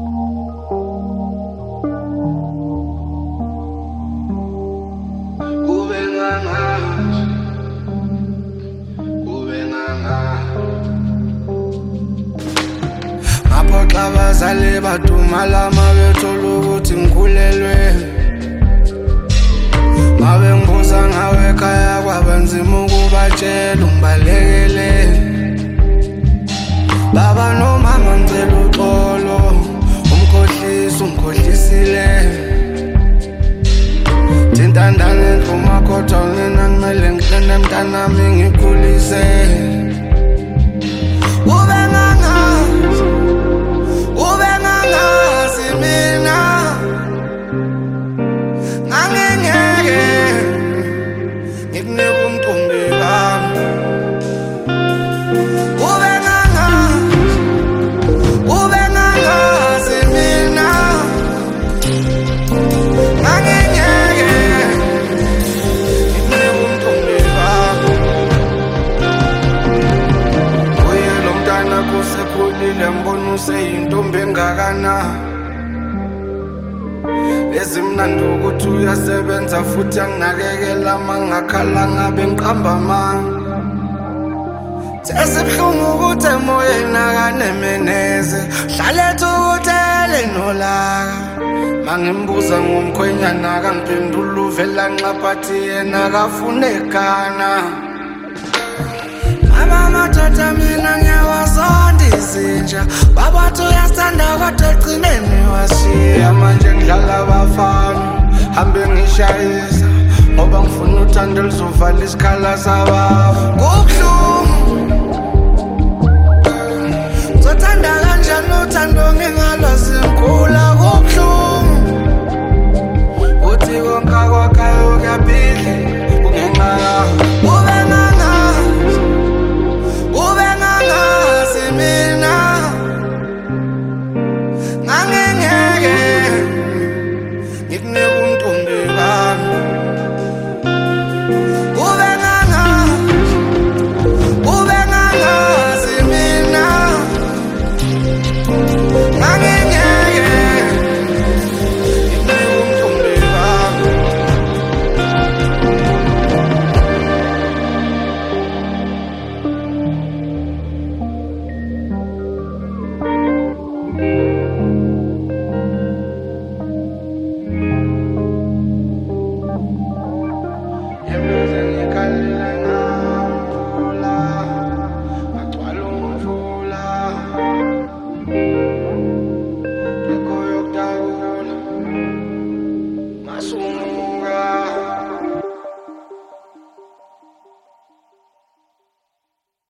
Ngaphoxa abazali badumala mabethola ukuthi ngikhulelwe. Ngabe ngibuza ngawe ekhaya kwabanzima ukubatshela ungibalekele. Baba nomama ngicela uxolo, umkhohlisi ungikhohlisile. Thintandane ndlumakhothwa mina kumele ngihlene mntanami ngikhulise. Ube ngangazi mina ngangengeke ngikunike umqondo wami. Ube ngangazi mina ngangengeke ngikunike umqondo wami. Uye lo mntana kusekhulile mbona useyintombi engakana. Ezimnandi ukuthi uyasebenza futhi anginakekela mangakhala ngabe ngiqamba amanga. Sesibhlungu ukuthi emoyeni akanemeneze, hlalethu ukuthele nolaka. Mangimbuza ngomkhwenyana akangiphendula uvela nxaphathi yena akafune ekhana. Madoda mina ngiyawazonda izinja, babathi uyasithanda kodwa egcineni washiya. Manje ngidlala abafana, hambe ngishayisa ngoba ngifuna uthando luzovala isikhala sababa. Kubuhlungu, ngizothanda kanjani uthando